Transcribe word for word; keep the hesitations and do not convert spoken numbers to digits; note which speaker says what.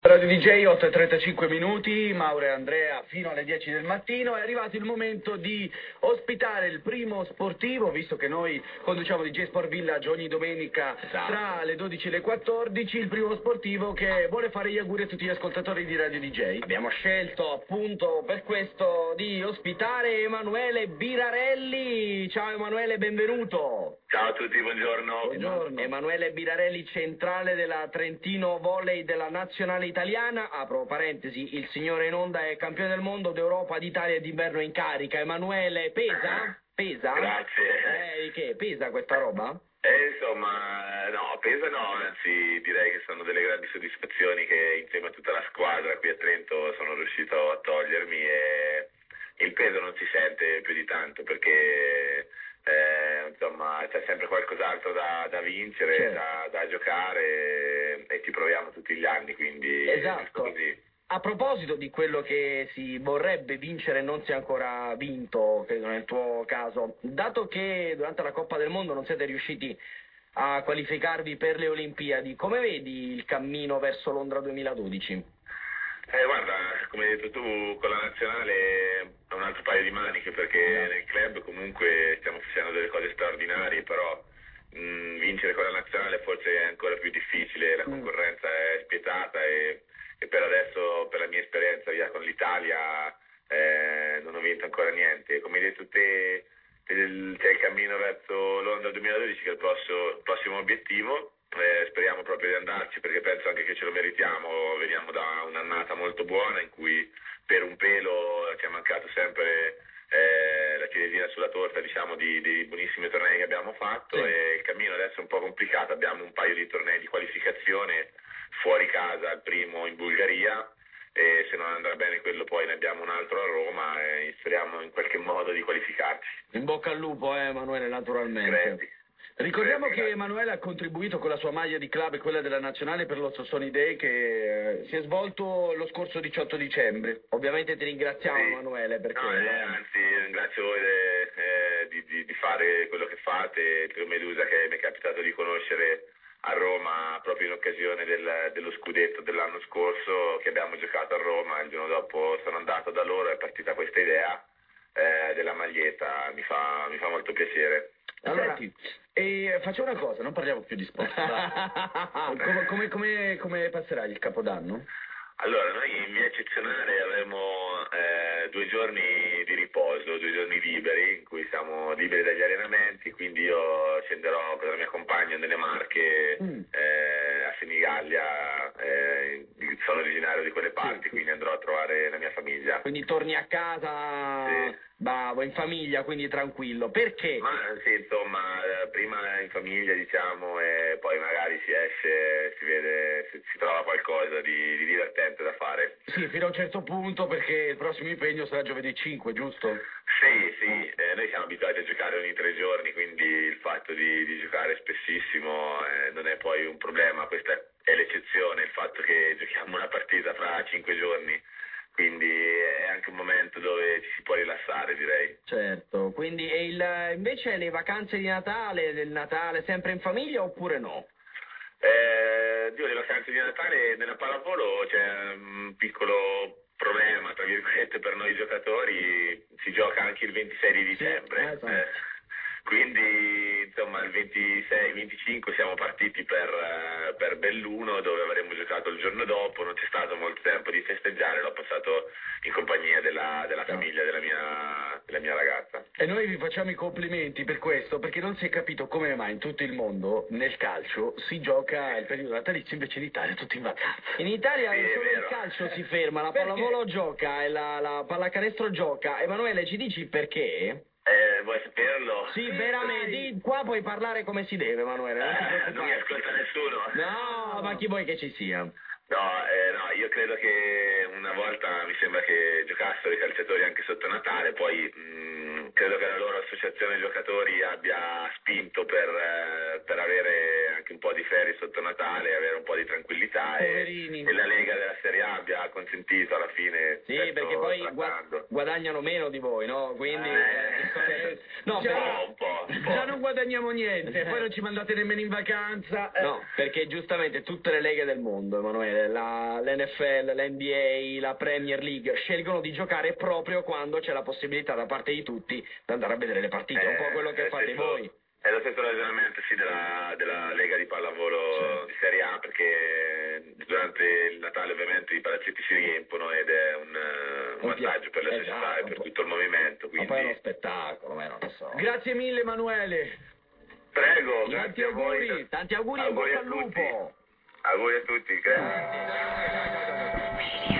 Speaker 1: Radio D J, otto e trentacinque minuti, Mauro e Andrea fino alle dieci del mattino. È arrivato il momento di ospitare il primo sportivo, visto che noi conduciamo D J Sport Village ogni domenica tra le dodici e le quattordici, il primo sportivo che vuole fare gli auguri a tutti gli ascoltatori di Radio D J. Abbiamo scelto appunto per questo di ospitare Emanuele Birarelli. Ciao Emanuele, benvenuto.
Speaker 2: Ciao a tutti, buongiorno.
Speaker 1: Buongiorno. Emanuele Birarelli, centrale della Trentino Volley della nazionale italiana. Apro parentesi, il signore in onda è campione del mondo, d'Europa, d'Italia e d'inverno in carica. Emanuele, pesa? Pesa?
Speaker 2: Grazie.
Speaker 1: Eh, di che? Pesa questa roba?
Speaker 2: Eh, insomma, no, pesa no, anzi direi che sono delle grandi soddisfazioni che insieme a tutta la squadra qui a Trento sono riuscito a togliermi e il peso non si sente più di tanto perché eh, insomma c'è sempre qualcos'altro da, da vincere,
Speaker 1: certo.
Speaker 2: da, da giocare e, e ci proviamo tutti gli anni, quindi
Speaker 1: esatto.
Speaker 2: Così.
Speaker 1: A proposito di quello che si vorrebbe vincere e non si è ancora vinto, credo nel tuo caso, dato che durante la Coppa del Mondo non siete riusciti a qualificarvi per le Olimpiadi, come vedi il cammino verso Londra duemiladodici?
Speaker 2: Eh, guarda, come hai detto tu, con la nazionale è un altro paio di maniche perché
Speaker 1: no.
Speaker 2: nel club comunque stiamo facendo delle cose straordinarie, però mh, vincere con la nazionale forse è ancora più difficile, la concorrenza mm. è spietata e... e per adesso, per la mia esperienza via con l'Italia, eh, non ho vinto ancora niente. Come hai detto te, c'è il cammino verso Londra duemiladodici che è il prossimo, il prossimo obiettivo. Eh, speriamo proprio di andarci perché penso anche che ce lo meritiamo. Veniamo da un'annata molto buona in cui per un pelo ci è mancato sempre eh, la ciliegina sulla torta, diciamo, di, di buonissimi tornei che abbiamo fatto, sì. E il cammino adesso è un po' complicato. Abbiamo un paio di tornei di qualificazione fuori casa, il primo in Bulgaria, e se non andrà bene quello poi ne abbiamo un altro a Roma e speriamo in qualche modo di qualificarci.
Speaker 1: In bocca al lupo, eh, Emanuele, naturalmente.
Speaker 2: Credi.
Speaker 1: Ricordiamo
Speaker 2: Credi,
Speaker 1: che
Speaker 2: grazie.
Speaker 1: Emanuele ha contribuito con la sua maglia di club e quella della nazionale per lo Sossoni Day che si è svolto lo scorso diciotto dicembre. Ovviamente ti ringraziamo, sì. Emanuele, perché...
Speaker 2: No, eh, anzi, ringrazio voi eh, di, di, di fare quello che fate, Trio Medusa, che mi è capitato di conoscere a Roma proprio in occasione del, dello scudetto dell'anno scorso che abbiamo giocato a Roma. Il giorno dopo sono andato da loro, è partita questa idea eh, della maglietta, mi fa, mi fa molto piacere.
Speaker 1: Allora, senti, e facciamo una cosa, non parliamo più di sport. come, come, come, come passerà il Capodanno?
Speaker 2: Allora, noi in via eccezionale avremo eh, due giorni di riposo, due giorni liberi, in cui siamo liberi dagli allenamenti, quindi io scenderò con la mia compagna nelle Marche, mm. eh, a Senigallia, eh, sono originario di quelle parti, sì, quindi andrò a trovare la mia famiglia.
Speaker 1: Quindi torni a casa, sì. Bravo, in famiglia, quindi tranquillo. Perché?
Speaker 2: Ma sì, insomma, prima in famiglia diciamo e poi magari si esce, si vede, si, si trova qualcosa di, di divertente da fare.
Speaker 1: Sì, fino a un certo punto perché il prossimo impegno sarà giovedì cinque, giusto?
Speaker 2: Sì, sì, eh, noi siamo abituati a giocare ogni tre giorni, quindi il fatto di, di giocare spessissimo eh, non è poi un problema, questa è l'eccezione, il fatto che giochiamo una partita fra cinque giorni. Quindi è anche un momento dove ci si può rilassare, direi.
Speaker 1: Certo, quindi e il, invece le vacanze di Natale, del Natale sempre in famiglia oppure no?
Speaker 2: Eh, io le vacanze di Natale nella pallavolo c'è un piccolo problema, tra virgolette, per noi giocatori, si gioca anche il ventisei di dicembre. Sì, esatto. eh, quindi insomma il ventisei venticinque siamo partiti per, uh, per Belluno dove avremmo giocato il giorno dopo, non c'è stato molto tempo di festeggiare, l'ho passato in compagnia della, della famiglia della mia, della mia ragazza.
Speaker 1: E noi vi facciamo i complimenti per questo, perché non si è capito come mai in tutto il mondo nel calcio si gioca il periodo natalizio, invece in Italia tutti in vacanza. In Italia sì, solo il calcio si ferma, la pallavolo gioca e la, la pallacanestro gioca. Emanuele, ci dici il perché?
Speaker 2: Eh, vuoi saperlo?
Speaker 1: Sì, veramente, di, qua puoi parlare come si deve, Emanuele. Non,
Speaker 2: eh, non mi ascolta nessuno.
Speaker 1: No, ma chi vuoi che ci sia?
Speaker 2: No, eh, no, io credo che una volta mi sembra che giocassero i calciatori anche sotto Natale, poi mh, credo che la loro associazione giocatori abbia spinto per, eh, per avere anche un po' di ferie sotto Natale, avere un po' di tranquillità e, e la Lega della Serie A abbia consentito alla fine.
Speaker 3: Sì, perché poi gua guadagnano meno di voi, no? Quindi...
Speaker 2: Eh,
Speaker 3: eh, no,
Speaker 1: già,
Speaker 3: però...
Speaker 2: un po', un po'.
Speaker 1: Già non guadagniamo niente, poi non ci mandate nemmeno in vacanza. Eh.
Speaker 3: No, perché giustamente tutte le leghe del mondo, Emanuele, l'N F L, l'N B A, la Premier League, scelgono di giocare proprio quando c'è la possibilità da parte di tutti di andare a vedere le partite,
Speaker 2: Eh,
Speaker 3: un po' quello che fate
Speaker 2: stesso,
Speaker 3: voi.
Speaker 2: È lo stesso ragionamento sì, della, della Lega di Pallavolo sì. di Serie A, perché durante il Natale ovviamente i palazzetti si riempiono ed è un, un vantaggio per la
Speaker 3: esatto,
Speaker 2: società e per tutto il movimento. Quindi...
Speaker 3: Ma poi è uno spettacolo, ma non lo so.
Speaker 1: Grazie mille Emanuele.
Speaker 2: Prego,
Speaker 3: tanti
Speaker 2: grazie
Speaker 3: auguri,
Speaker 2: a voi.
Speaker 3: tanti auguri,
Speaker 2: auguri
Speaker 3: e bocca al lupo.
Speaker 2: Auguri a tutti, grazie.
Speaker 3: Grazie.